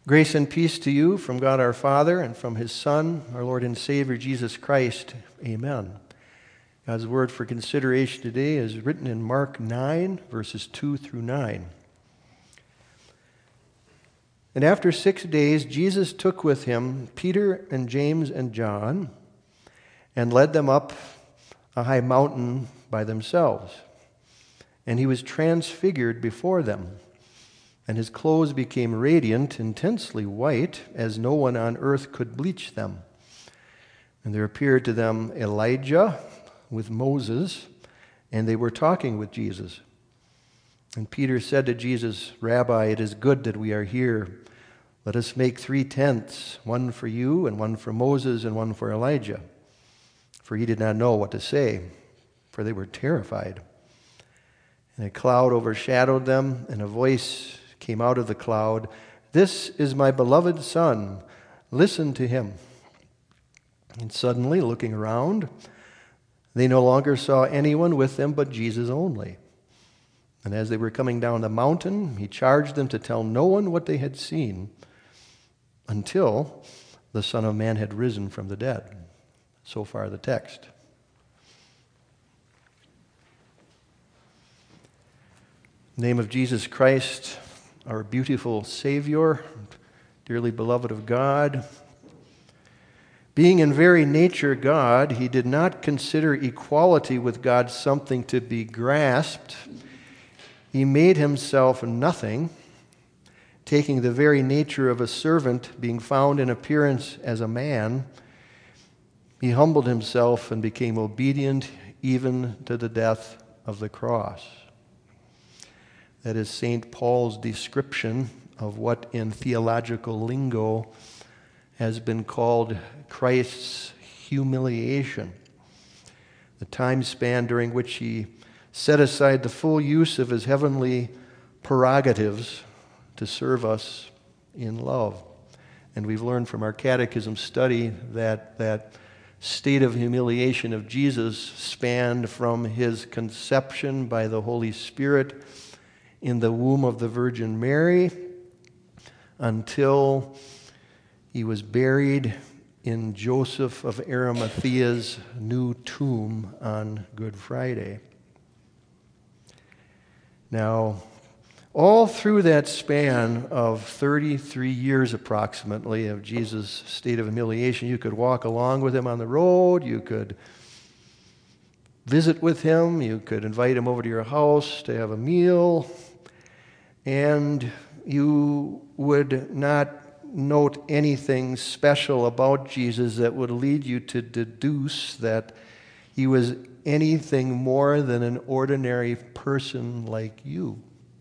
Grace and peace to you from God our Father and from his Son, our Lord and Savior, Jesus Christ. Amen. God's word for consideration today is written in Mark 9, verses 2 through 9. And after 6 days, Jesus took with him Peter and James and John and led them up a high mountain by themselves. And he was transfigured before them. And his clothes became radiant, intensely white, as no one on earth could bleach them. And there appeared to them Elijah with Moses, and they were talking with Jesus. And Peter said to Jesus, "Rabbi, it is good that we are here. Let us make 3 tents, one for you, and one for Moses, and one for Elijah." For he did not know what to say, for they were terrified. And a cloud overshadowed them, and a voice came out of the cloud, "This is my beloved Son. Listen to him." And suddenly, looking around, they no longer saw anyone with them but Jesus only. And as they were coming down the mountain, he charged them to tell no one what they had seen until the Son of Man had risen from the dead. So far the text. In the name of Jesus Christ, our beautiful Savior, dearly beloved of God. Being in very nature God, he did not consider equality with God something to be grasped. He made himself nothing, taking the very nature of a servant, being found in appearance as a man. He humbled himself and became obedient even to the death of the cross. That is St. Paul's description of what in theological lingo has been called Christ's humiliation, the time span during which he set aside the full use of his heavenly prerogatives to serve us in love. And we've learned from our catechism study that state of humiliation of Jesus spanned from his conception by the Holy Spirit in the womb of the Virgin Mary until he was buried in Joseph of Arimathea's new tomb on Good Friday. Now, all through that span of 33 years approximately of Jesus' state of humiliation, you could walk along with him on the road, you could visit with him, you could invite him over to your house to have a meal, and you would not note anything special about Jesus that would lead you to deduce that he was anything more than an ordinary person like you.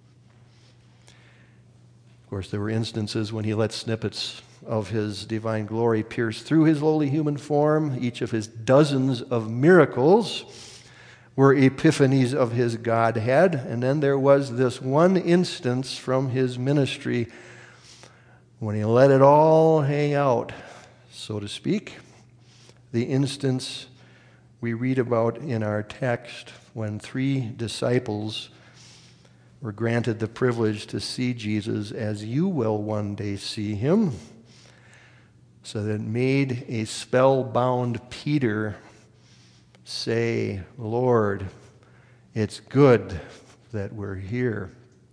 Of course, there were instances when he let snippets of his divine glory pierce through his lowly human form. Each of his dozens of miracles were epiphanies of his Godhead. And then there was this one instance from his ministry when he let it all hang out, so to speak. The instance we read about in our text when 3 disciples were granted the privilege to see Jesus as you will one day see him. So that it made a spellbound Peter say, "Lord, it's good that we're here."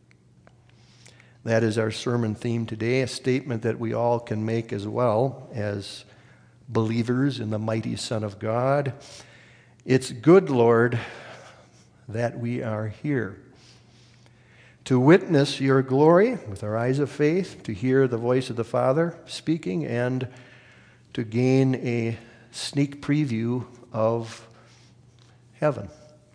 That is our sermon theme today, a statement that we all can make as well as believers in the mighty Son of God. It's good, Lord, that we are here to witness your glory with our eyes of faith, to hear the voice of the Father speaking, and to gain a sneak preview of heaven.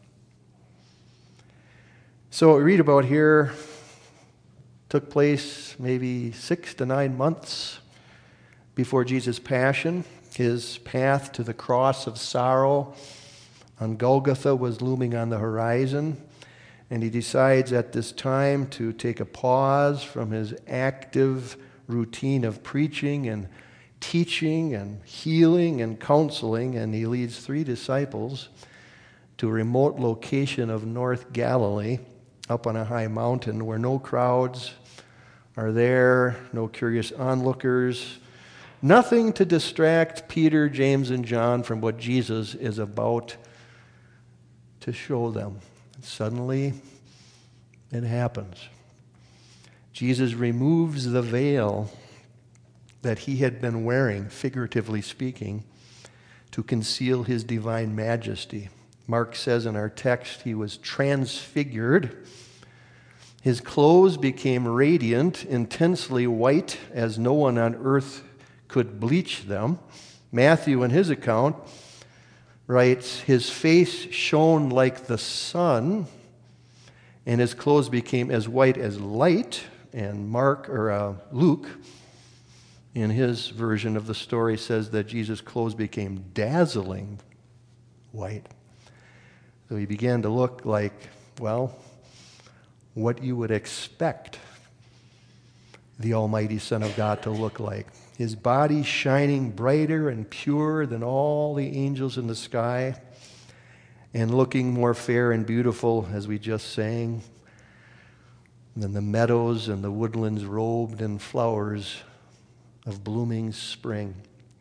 So what we read about here took place maybe 6 to 9 months before Jesus' passion. His path to the cross of sorrow on Golgotha was looming on the horizon, and he decides at this time to take a pause from his active routine of preaching and teaching and healing and counseling, and he leads 3 disciples to a remote location of North Galilee, up on a high mountain where no crowds, are there, no curious onlookers, nothing to distract Peter, James, and John from what Jesus is about to show them. And suddenly, it happens. Jesus removes the veil that he had been wearing, figuratively speaking, to conceal his divine majesty. Mark says in our text, he was transfigured. His clothes became radiant, intensely white, as no one on earth could bleach them. Matthew, in his account, writes, his face shone like the sun, and his clothes became as white as light. And Luke, in his version of the story, says that Jesus' clothes became dazzling white. So he began to look like, well, what you would expect the Almighty Son of God to look like. His body shining brighter and purer than all the angels in the sky, and looking more fair and beautiful, as we just sang, than the meadows and the woodlands robed in flowers of blooming spring.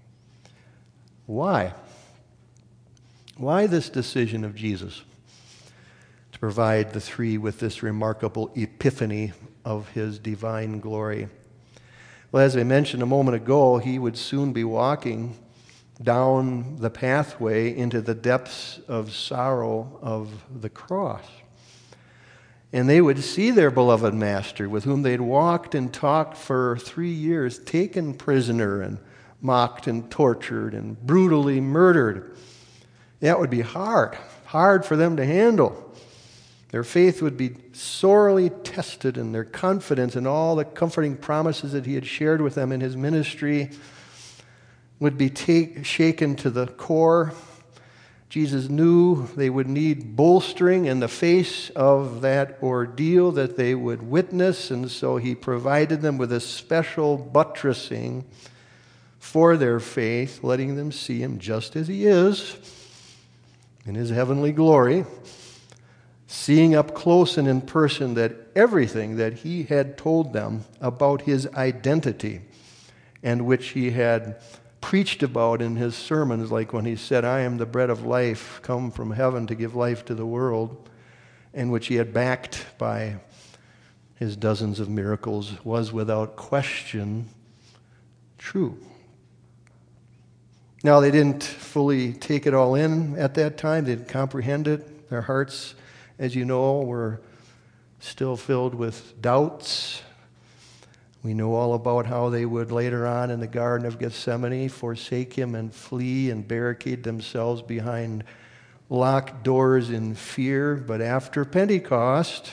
Why? Why this decision of Jesus to provide the three with this remarkable epiphany of his divine glory? Well, as I mentioned a moment ago, he would soon be walking down the pathway into the depths of sorrow of the cross. And they would see their beloved master, with whom they'd walked and talked for 3 years, taken prisoner and mocked and tortured and brutally murdered. That would be hard for them to handle. Their faith would be sorely tested, and their confidence in all the comforting promises that he had shared with them in his ministry would be shaken to the core. Jesus knew they would need bolstering in the face of that ordeal that they would witness, and so he provided them with a special buttressing for their faith, letting them see him just as he is in his heavenly glory, seeing up close and in person that everything that he had told them about his identity, and which he had preached about in his sermons, like when he said, I am the bread of life, come from heaven to give life to the world, and which he had backed by his dozens of miracles, was without question true. Now, they didn't fully take it all in at that time. They didn't comprehend it. Their hearts, as you know, were still filled with doubts. We know all about how they would later on in the Garden of Gethsemane forsake him and flee and barricade themselves behind locked doors in fear. But after Pentecost,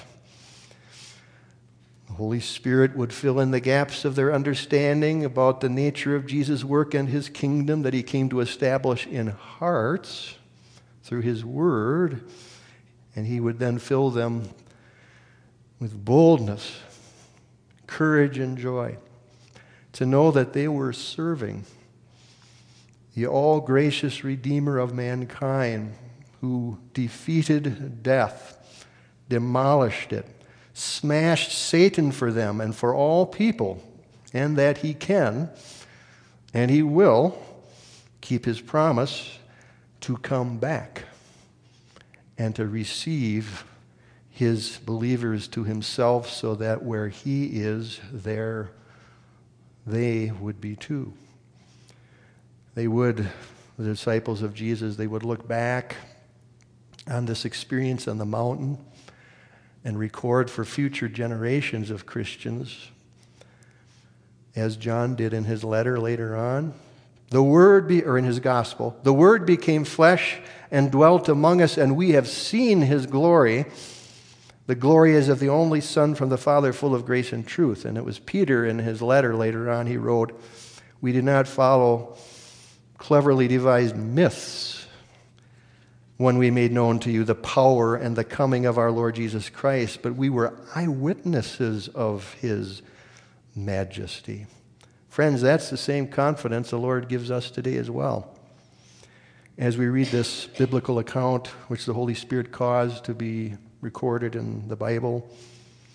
the Holy Spirit would fill in the gaps of their understanding about the nature of Jesus' work and his kingdom that he came to establish in hearts through his word. And he would then fill them with boldness, courage, and joy to know that they were serving the all-gracious Redeemer of mankind, who defeated death, demolished it, smashed Satan for them and for all people, and that he can and he will keep his promise to come back and to receive his believers to himself, so that where he is, there they would be too. They would, the disciples of Jesus, they would look back on this experience on the mountain and record for future generations of Christians, as John did in his letter later on. Or in his gospel, the Word became flesh and dwelt among us, and we have seen his glory. The glory is of the only Son from the Father, full of grace and truth. And it was Peter in his letter later on, he wrote, we did not follow cleverly devised myths when we made known to you the power and the coming of our Lord Jesus Christ, but we were eyewitnesses of his majesty. Friends, that's the same confidence the Lord gives us today as well. As we read this biblical account, which the Holy Spirit caused to be recorded in the Bible,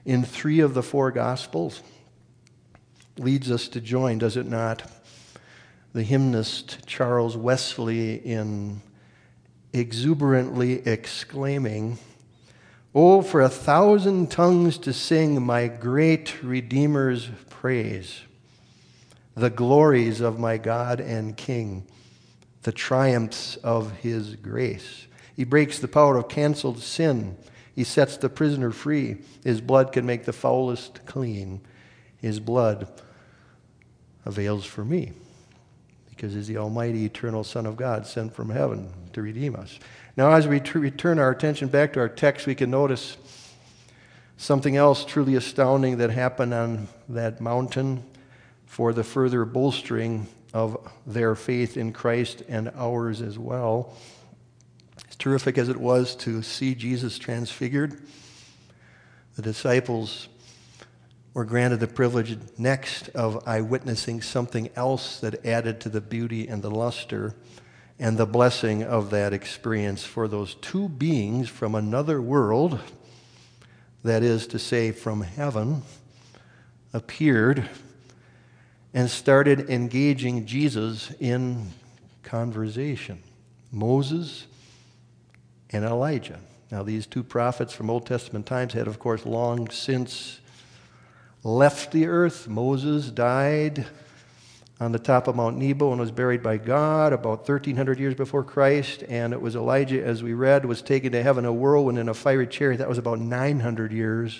in 3 of the 4 Gospels. Leads us to join, does it not, the hymnist Charles Wesley in exuberantly exclaiming, "Oh, for 1,000 tongues to sing my great Redeemer's praise, the glories of my God and King, the triumphs of his grace." He breaks the power of canceled sin. He sets the prisoner free. His blood can make the foulest clean. His blood avails for me, because he's the almighty eternal Son of God sent from heaven to redeem us. Now, as we return our attention back to our text, we can notice something else truly astounding that happened on that mountain for the further bolstering of their faith in Christ and ours as well. As terrific as it was to see Jesus transfigured, the disciples were granted the privilege next of eyewitnessing something else that added to the beauty and the luster and the blessing of that experience. For those 2 beings from another world, that is to say from heaven, appeared and started engaging Jesus in conversation. Moses and Elijah. Now, these 2 prophets from Old Testament times had, of course, long since left the earth. Moses died on the top of Mount Nebo and was buried by God about 1,300 years before Christ. And it was Elijah, as we read, was taken to heaven in a whirlwind in a fiery chariot. That was about 900 years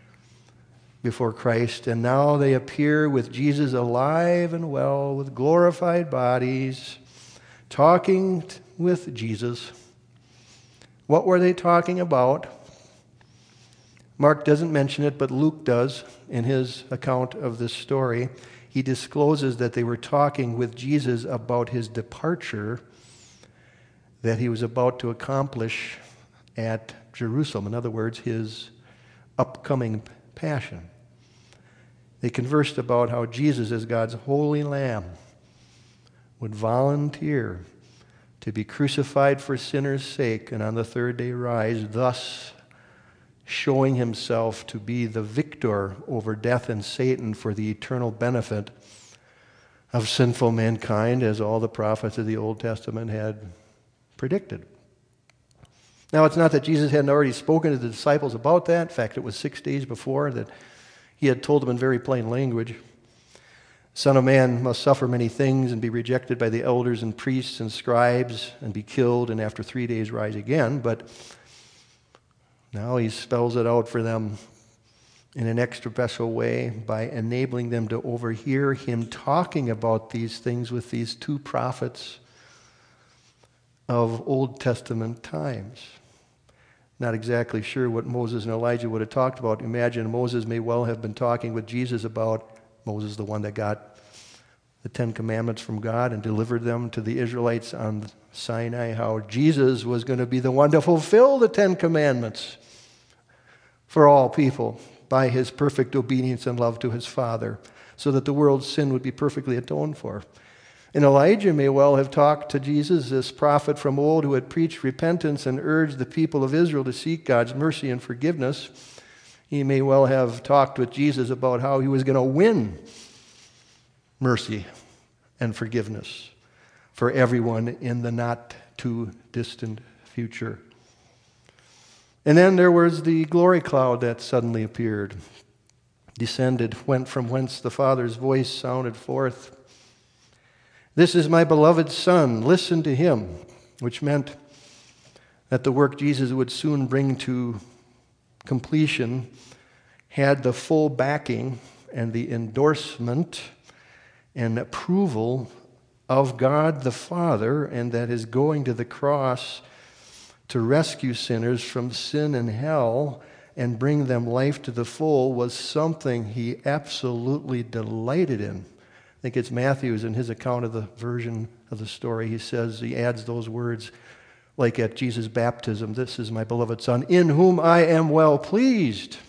before Christ. And now they appear with Jesus alive and well, with glorified bodies, talking with Jesus. What were they talking about? Mark doesn't mention it, but Luke does in his account of this story. He discloses that they were talking with Jesus about his departure that he was about to accomplish at Jerusalem. In other words, his upcoming passion. They conversed about how Jesus, as God's holy Lamb, would volunteer to be crucified for sinners' sake and on the 3rd day rise, thus showing himself to be the victor over death and Satan for the eternal benefit of sinful mankind, as all the prophets of the Old Testament had predicted. Now, it's not that Jesus hadn't already spoken to the disciples about that. In fact, it was 6 days before that he had told them in very plain language, "Son of Man must suffer many things and be rejected by the elders and priests and scribes and be killed and after 3 days rise again." But now he spells it out for them in an extra special way by enabling them to overhear him talking about these things with these 2 prophets of Old Testament times. Not exactly sure what Moses and Elijah would have talked about. Imagine Moses may well have been talking with Jesus about, Moses, the one that got the 10 Commandments from God and delivered them to the Israelites on Sinai, how Jesus was going to be the one to fulfill the 10 Commandments for all people by his perfect obedience and love to his Father, so that the world's sin would be perfectly atoned for. And Elijah may well have talked to Jesus, this prophet from old who had preached repentance and urged the people of Israel to seek God's mercy and forgiveness. He may well have talked with Jesus about how he was going to win mercy and forgiveness for everyone in the not too distant future. And then there was the glory cloud that suddenly appeared, descended, went from whence the Father's voice sounded forth. "This is my beloved Son, listen to him," which meant that the work Jesus would soon bring to completion had the full backing and the endorsement and approval of God the Father, and that his going to the cross to rescue sinners from sin and hell and bring them life to the full was something he absolutely delighted in. I think it's Matthew's in his account of the version of the story. He says, he adds those words like at Jesus' baptism, "This is my beloved Son, in whom I am well pleased."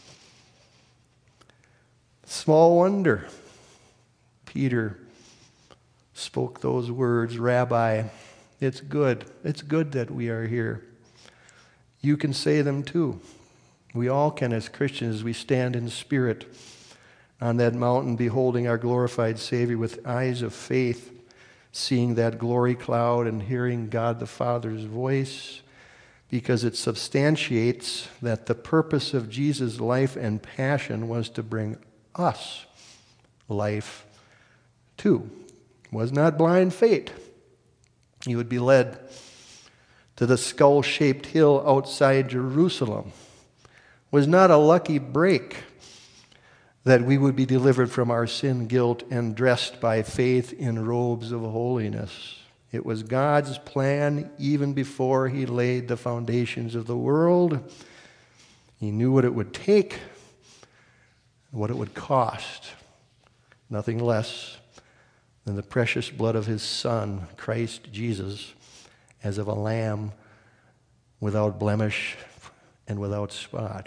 Small wonder Peter spoke those words, "Rabbi, it's good that we are here." You can say them too. We all can, as Christians, as we stand in spirit on that mountain, beholding our glorified Savior with eyes of faith, seeing that glory cloud and hearing God the Father's voice, because it substantiates that the purpose of Jesus' life and passion was to bring us life too. It was not blind fate. He would be led to the skull-shaped hill outside Jerusalem. It was not a lucky break that we would be delivered from our sin, guilt, and dressed by faith in robes of holiness. It was God's plan even before he laid the foundations of the world. He knew what it would take, what it would cost. Nothing less than the precious blood of his Son, Christ Jesus, as of a lamb without blemish and without spot.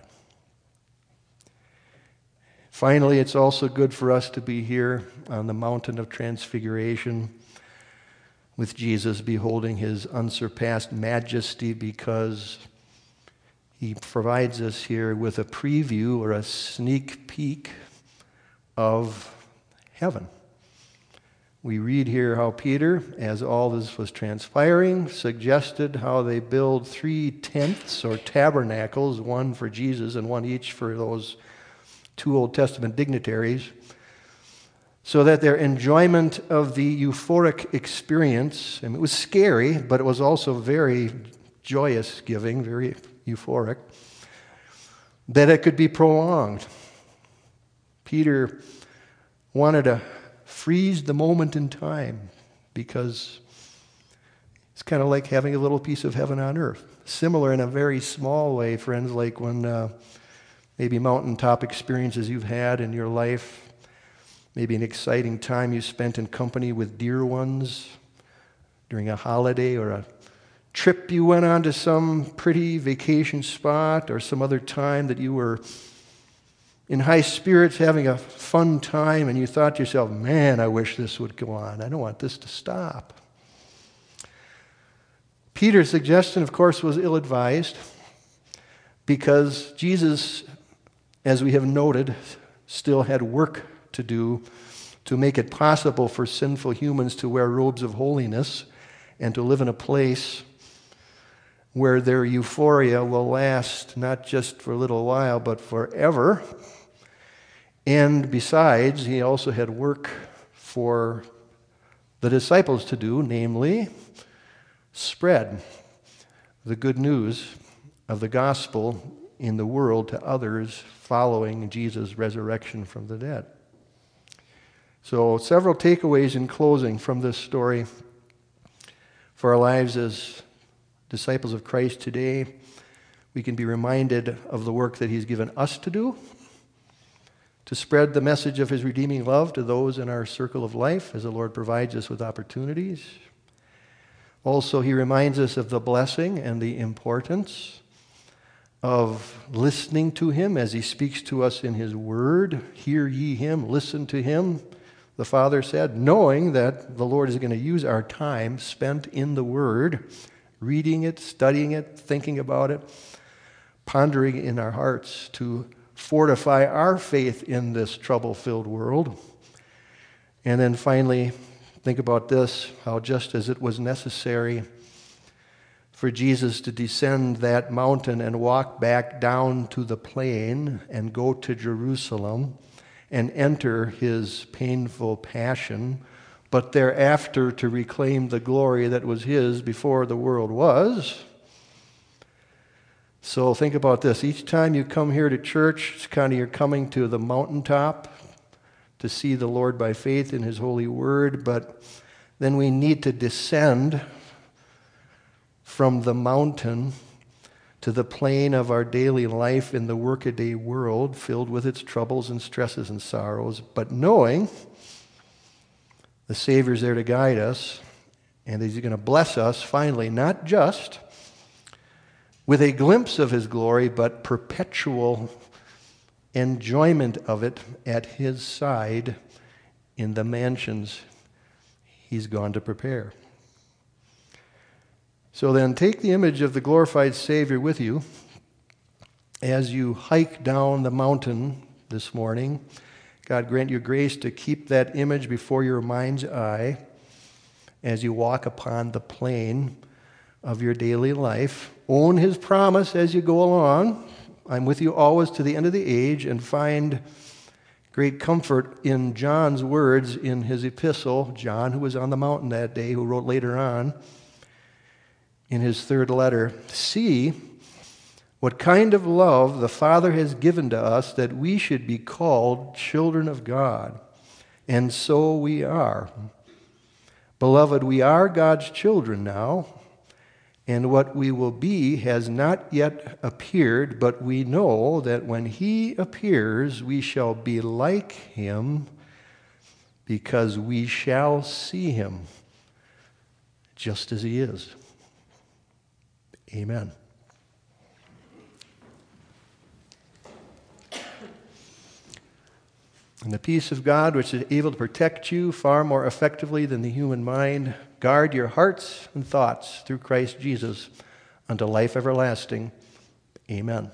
Finally, it's also good for us to be here on the mountain of transfiguration with Jesus, beholding his unsurpassed majesty, because he provides us here with a preview or a sneak peek of heaven. We read here how Peter, as all this was transpiring, suggested how they build 3 tents or tabernacles, one for Jesus and one each for those 2 Old Testament dignitaries, so that their enjoyment of the euphoric experience, and it was scary, but it was also very joyous giving, very euphoric, that it could be prolonged. Peter wanted to freeze the moment in time, because it's kind of like having a little piece of heaven on earth. Similar in a very small way, friends, like when maybe mountaintop experiences you've had in your life, maybe an exciting time you spent in company with dear ones during a holiday, or a trip you went on to some pretty vacation spot, or some other time that you were in high spirits having a fun time and you thought to yourself, man, I wish this would go on. I don't want this to stop. Peter's suggestion, of course, was ill-advised, because Jesus, as we have noted, still had work to do to make it possible for sinful humans to wear robes of holiness and to live in a place where their euphoria will last not just for a little while, but forever. And besides, he also had work for the disciples to do, namely, spread the good news of the gospel in the world to others following Jesus' resurrection from the dead. So, several takeaways in closing from this story for our lives as disciples of Christ today. We can be reminded of the work that he's given us to do, to spread the message of his redeeming love to those in our circle of life as the Lord provides us with opportunities. Also, he reminds us of the blessing and the importance of listening to him as he speaks to us in his word. Hear ye him, listen to him, the Father said, knowing that the Lord is going to use our time spent in the word, reading it, studying it, thinking about it, pondering in our hearts to fortify our faith in this trouble-filled world. And then finally, think about this, how just as it was necessary for Jesus to descend that mountain and walk back down to the plain and go to Jerusalem and enter his painful passion, but thereafter to reclaim the glory that was his before the world was. So think about this. Each time you come here to church, it's kind of you're coming to the mountaintop to see the Lord by faith in his holy word, but then we need to descend from the mountain to the plane of our daily life in the workaday world filled with its troubles and stresses and sorrows, but knowing the Savior's there to guide us, and he's going to bless us finally, not just with a glimpse of his glory, but perpetual enjoyment of it at his side in the mansions he's gone to prepare. So then, take the image of the glorified Savior with you As you hike down the mountain this morning, God grant you grace to keep that image before your mind's eye as you walk upon the plain of your daily life. Own his promise as you go along. I'm with you always to the end of the age, and find great comfort in John's words in his epistle. John, who was on the mountain that day, who wrote later on in his third letter, "See what kind of love the Father has given to us, that we should be called children of God. And so we are. Beloved, we are God's children now, and what we will be has not yet appeared, but we know that when he appears, we shall be like him, because we shall see him just as he is." Amen. And the peace of God, which is able to protect you far more effectively than the human mind, guard your hearts and thoughts through Christ Jesus unto life everlasting. Amen.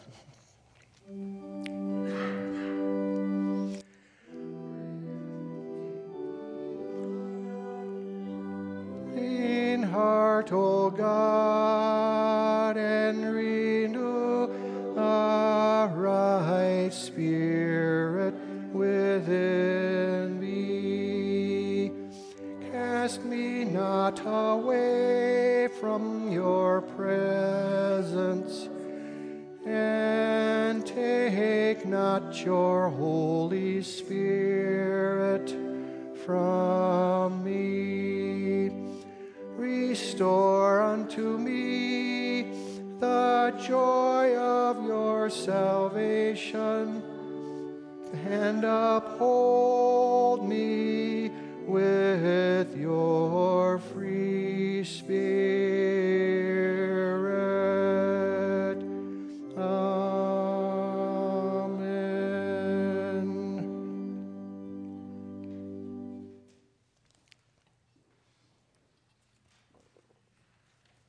Clean heart, O God, and renew a right spirit within me. Cast me not away from your presence, and take not your Holy Spirit from me. Restore unto me the joy of your salvation, and uphold me with your free spirit.